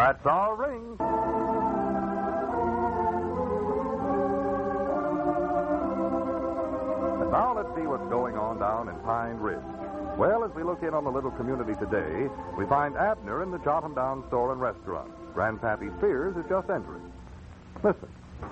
That's our ring. And now let's see what's going on down in Pine Ridge. Well, as we look in on the little community today, we find Abner in the Jotham Down store and restaurant. Grandpappy Spears is just entering. Listen.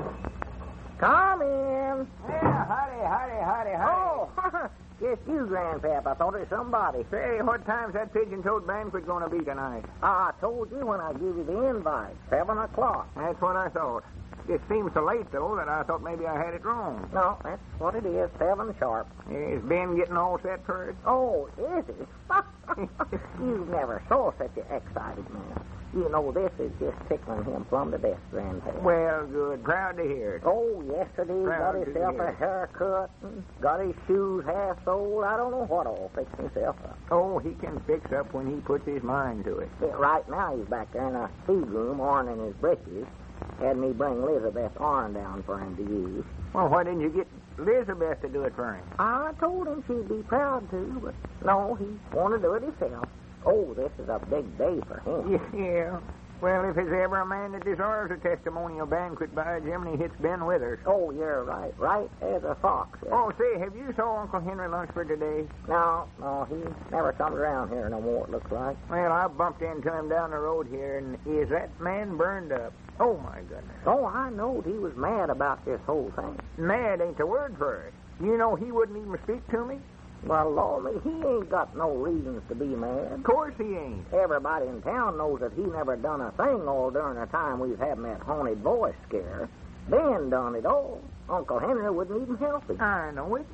Come in. Yeah, howdy. Oh, just you, Grandpap. I thought it was somebody. Say, what time's that pigeon-toed banquet going to be tonight? I told you when I give you the invite, 7 o'clock. That's what I thought. It seems so late, though, that I thought maybe I had it wrong. No, that's what it is, 7 sharp. Is Ben getting all set for it? Oh, is it? You never saw such an excited man. You know, this is just tickling him plumb to death, Grandpa. Well, good. Proud to hear it. Oh, yesterday he got himself a haircut and got his shoes half soled. I don't know what all fixed himself up. Oh, he can fix up when he puts his mind to it. Yeah, right now he's back there in a feed room ironing his breeches. Had me bring Elizabeth's iron down for him to use. Well, why didn't you get Elizabeth to do it for him? I told him she'd be proud to, but no, he wanted to do it himself. Oh, this is a big day for him. Yeah. Well, if there's ever a man that deserves a testimonial banquet, by Jiminy, it's Ben Withers. Oh, you're right. Right as a fox. Yeah. Oh, say, have you saw Uncle Henry Lunsford today? No, he never comes around here no more, it looks like. Well, I bumped into him down the road here, and is that man burned up? Oh, my goodness. Oh, I knowed he was mad about this whole thing. Mad ain't the word for it. You know he wouldn't even speak to me? Well, Lord, he ain't got no reasons to be mad. Of course he ain't. Everybody in town knows that he never done a thing all during the time we've had that haunted voice scare. Ben done it all. Uncle Henry wouldn't even help him. I know it.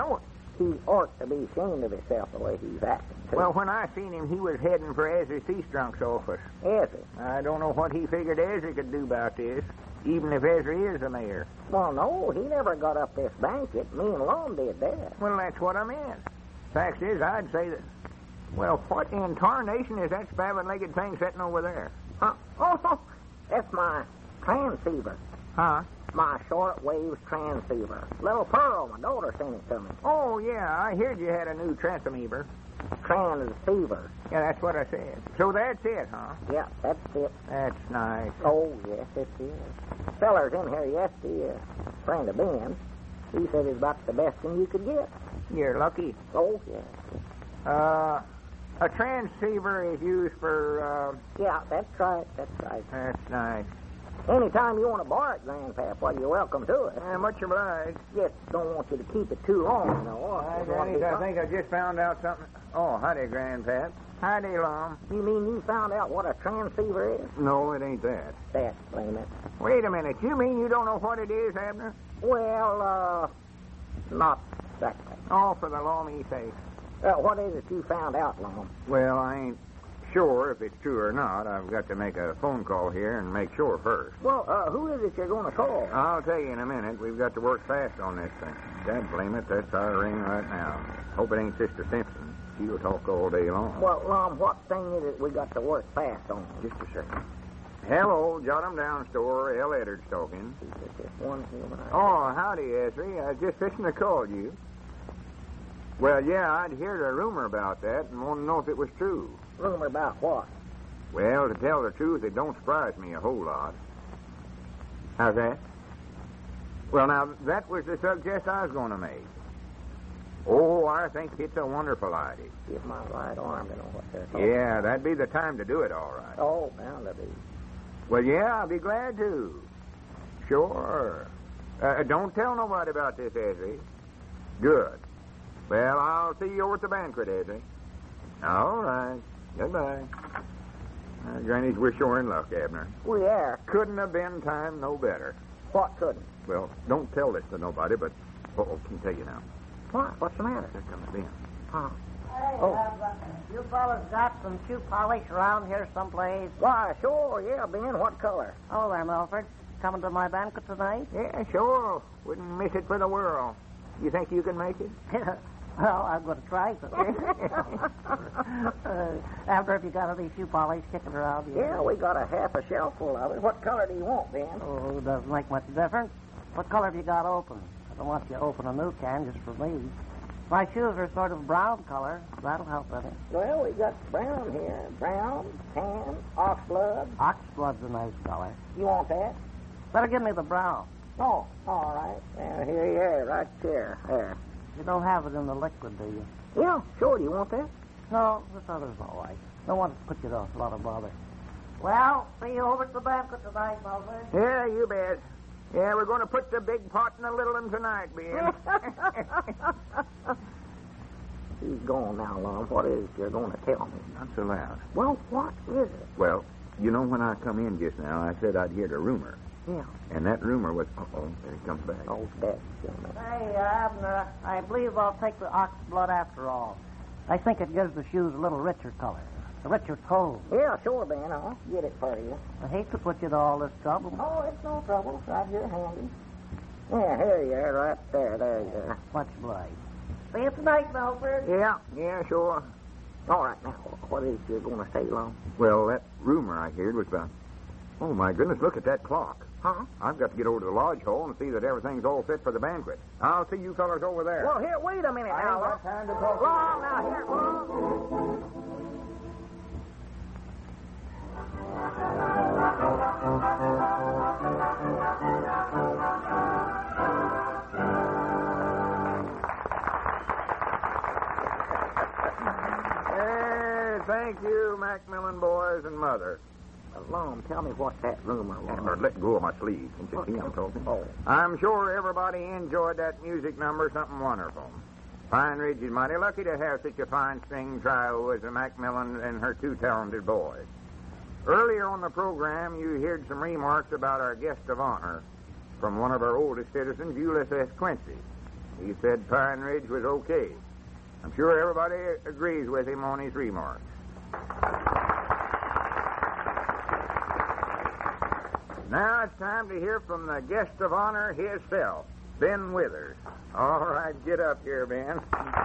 He ought to be ashamed of himself the way he's acting, too. Well, when I seen him, he was heading for Ezra Seastrunk's office. Ezra? I don't know what he figured Ezra could do about this, even if Ezra is the mayor. Well, no, he never got up this banquet. Me and Lon did that. Well, that's what I meant. Fact is, I'd say that... Well, what in tarnation is that spavined-legged thing sitting over there? Huh? Oh, that's my transceiver. Huh? My shortwave transceiver. Little Pearl, my daughter, sent it to me. Oh, yeah, I heard you had a new transceiver. Transceiver. Yeah, that's what I said. So that's it, huh? Yeah, that's it. That's nice. Oh, yes, it is. Feller's in here yesterday, a friend of Ben's. He said it's about the best thing you could get. You're lucky. Oh, yes. A transceiver is used for, Yeah, that's right. That's nice. Anytime you want to borrow it, Grandpap, well, you're welcome to it. Much obliged. Just don't want you to keep it too long, you know. I think I just found out something. Oh, howdy, Grandpap. Howdy, Lom. You mean you found out what a transceiver is? No, it ain't that. That, blame it. Wait a minute. You mean you don't know what it is, Abner? Well, not exactly. Oh, for the Lommy sake. What is it you found out, Lom? Well, I ain't sure if it's true or not. I've got to make a phone call here and make sure first. Well, who is it you're going to call? I'll tell you in a minute. We've got to work fast on this thing. Dad blame it, that's our ring right now. Hope it ain't Sister Simpson. She'll talk all day long. Well, Lom, what thing is it we got to work fast on? Just a second. Hello, Jotham Down store. L. Eddard's talking. Oh, howdy, Ezra. I was just fixing to call you. Well, yeah, I'd heard a rumor about that and want to know if it was true. Rumor about what? Well, to tell the truth, it don't surprise me a whole lot. How's that? Well, now, that was the subject I was going to make. Oh, I think it's a wonderful idea. Give my right arm to know what they're talking Yeah, that'd be the time to do it, all right. Oh, bound to be. Well, yeah, I'll be glad to. Sure. Don't tell nobody about this, Ezra. Good. Well, I'll see you over at the banquet, Ezra. All right. Goodbye. Granny's, we're sure in luck, Abner. We are. Couldn't have been timed no better. What couldn't? Well, don't tell this to nobody, but... Oh, can tell you now. What? What's the matter? Here comes Ben. Huh. Hey, Oh. You fellas got some shoe polish around here someplace? Why, sure, yeah, Ben. What color? Oh, there, Milford. Coming to my banquet tonight? Yeah, sure. Wouldn't miss it for the world. You think you can make it? Well, I'm going to try to. After, if you got any shoe polish kicking around here. Yeah, we got a half a shelf full of it. What color do you want, Ben? Oh, doesn't make much difference. What color have you got open? I don't want you to open a new can just for me. My shoes are sort of brown color. That'll help with it. Well, we got brown here. Brown, tan, oxblood. Oxblood's a nice color. You want that? Better give me the brown. Oh, all right. Here you are, right there. There. You don't have it in the liquid, do you? Yeah, sure. Do you want that? No, this other's all right. Don't want to put you to a lot of bother. Well, see you over at the banquet tonight, Mulder. Yeah, you bet. Yeah, we're going to put the big pot in the little one tonight, Ben. He's gone now, Lum. What is it you're going to tell me? Not so loud. Well, what is it? Well, you know when I come in just now, I said I'd heard a rumor. Yeah. And that rumor was... Uh-oh, there he comes back. Oh, that's Hey, Abner, I believe I'll take the ox blood after all. I think it gives the shoes a little richer color. A richer tone. Yeah, sure, Ben. I'll get it for you. I hate to put you to all this trouble. Oh, it's no trouble. It's right here handy. Yeah, here you are, right there. There you are. Much obliged. See you tonight, Milford. Yeah, sure. All right, now, what is it you're going to say, Lum? Well, that rumor I heard was about... Oh, my goodness, look at that clock. Huh? I've got to get over to the lodge hall and see that everything's all set for the banquet. I'll see you fellas over there. Well, here, wait a minute now, Lum. time to talk. Lum, now, here, Lum. Thank you, Macmillan boys and mother. Lum, tell me what that rumor was. Or let go of my sleeve. Can't you see I'm talking? Oh. I'm sure everybody enjoyed that music number, something wonderful. Pine Ridge is mighty lucky to have such a fine string trio as the Macmillan and her two talented boys. Earlier on the program, you heard some remarks about our guest of honor from one of our oldest citizens, Ulysses Quincy. He said Pine Ridge was okay. I'm sure everybody agrees with him on his remarks. Now it's time to hear from the guest of honor himself, Ben Withers. All right, get up here, Ben.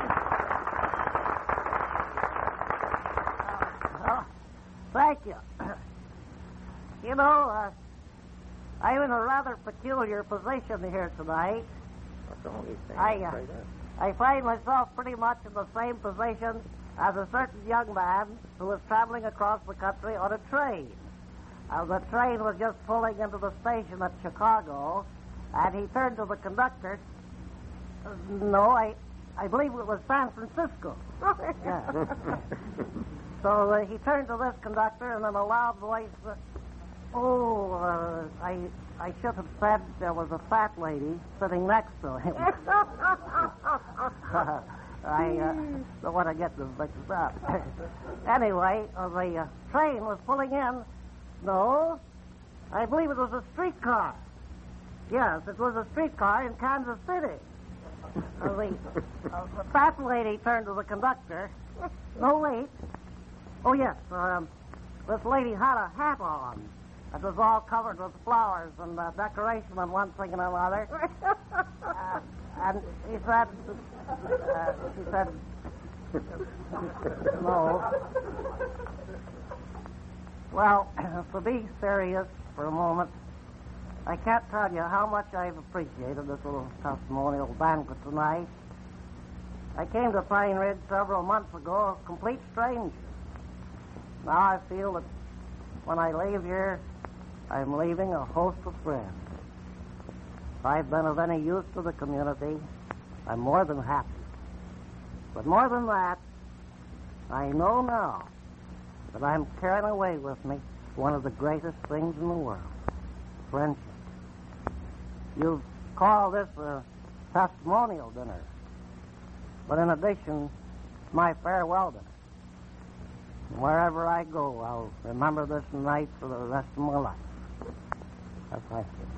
Oh, thank you. You know, I'm in a rather peculiar position here tonight. What's the only thing? I find myself pretty much in the same position as a certain young man who was traveling across the country on a train. The train was just pulling into the station at Chicago, and he turned to the conductor. No, I believe it was San Francisco. Yeah. So he turned to this conductor, and in a loud voice, I should have said there was a fat lady sitting next to him. I don't want to get this mixed up. Anyway, the train was pulling in. No, I believe it was a streetcar. Yes, it was a streetcar in Kansas City. The fat lady turned to the conductor. No, wait. Oh, yes, this lady had a hat on. It was all covered with flowers and decoration and one thing and another. And she said, no. Well, to be serious for a moment, I can't tell you how much I've appreciated this little testimonial banquet tonight. I came to Pine Ridge several months ago, a complete stranger. Now I feel that when I leave here, I'm leaving a host of friends. If I've been of any use to the community, I'm more than happy. But more than that, I know now that I'm carrying away with me one of the greatest things in the world, friendship. You've called this a testimonial dinner, but in addition, it's my farewell dinner. And wherever I go, I'll remember this night for the rest of my life. That's my feeling.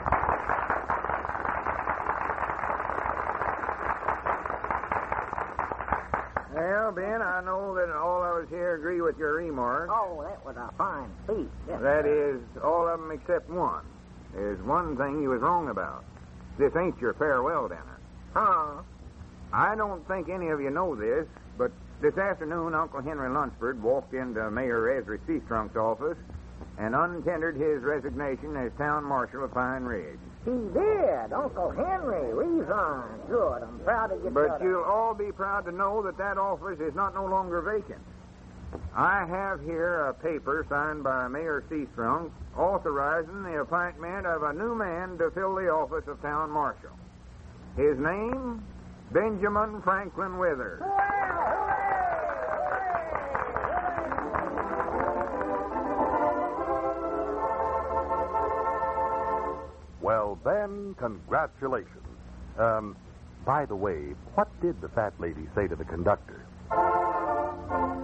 Well, Ben, I know that all of us here agree with your remarks. Oh, that was a fine speech. Yes, That is, all of them except one. There's one thing you was wrong about. This ain't your farewell dinner. Huh? I don't think any of you know this, but this afternoon Uncle Henry Lunsford walked into Mayor Ezra Seastrunk's office and untendered his resignation as town marshal of Pine Ridge. He did. Uncle Henry resigned. Good. I'm proud to get But you'll all be proud to know that that office is not no longer vacant. I have here a paper signed by Mayor Seastrunk authorizing the appointment of a new man to fill the office of town marshal. His name, Benjamin Franklin Withers. Well, Ben, congratulations. By the way, what did the fat lady say to the conductor?